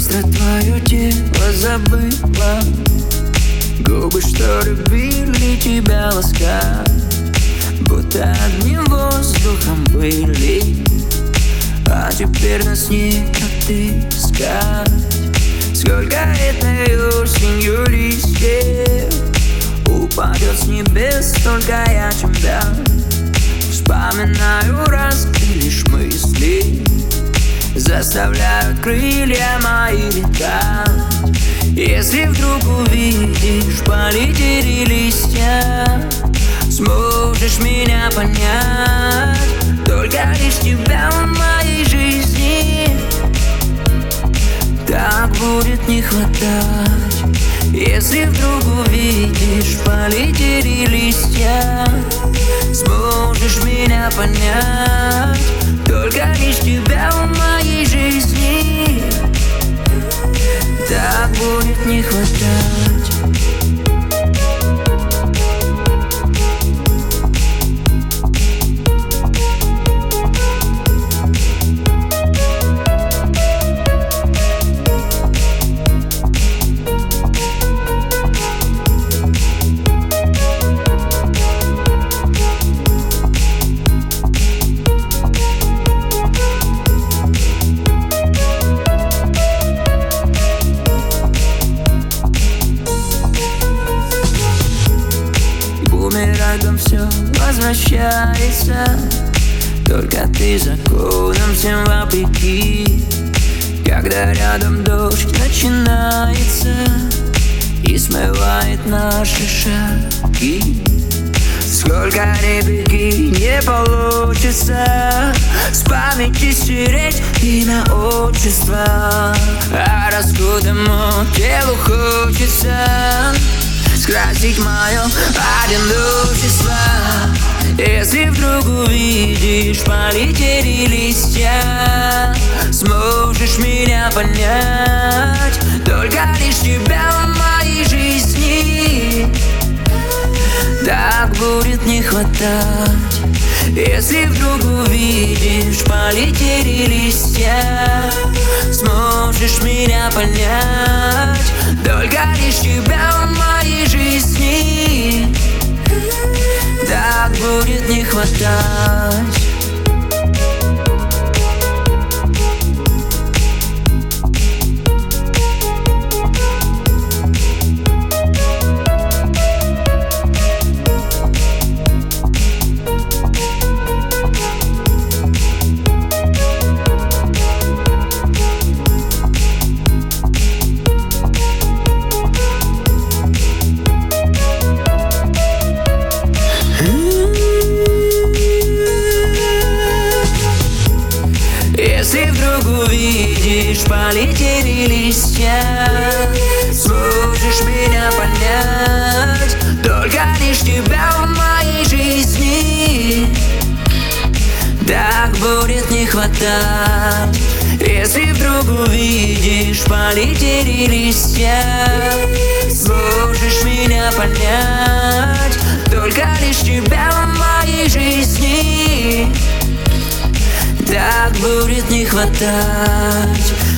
быстро твое тело забыла, губы, что любили тебя ласкать, будто одним воздухом были, а теперь нас не отыскать. Сколько этой осенью листьев упадет с небес, только я тебя вспоминаю раз, и лишь мысли заставляют крылья мои летать. Если вдруг увидишь, полетели листья, сможешь меня понять. Только лишь тебя в моей жизни так будет не хватать. Если вдруг увидишь, полетели листья, сможешь меня понять. Только лишь тебя в моей жизни так будет не хватать. Бумерангом все возвращается, только ты законом всем вопреки. Когда рядом дождь начинается и смывает наши шаги, сколько ни беги, не получится с памяти стереть имя отчества. А раскутому телу хочется скрасить мое одиночество. Если вдруг увидишь, полетели листья, сможешь меня понять. Только лишь тебя в моей жизни так будет не хватать. Если вдруг увидишь, полетели листья, сможешь меня понять. Только лишь тебя в моей жизни так будет не хватать. Если вдруг увидишь, полетели листья, сможешь меня понять. Только лишь тебя в моей жизни так будет не хватать. Если вдруг увидишь, полетели листья, сможешь меня понять. Только лишь тебя в моей жизни так будет не хватать.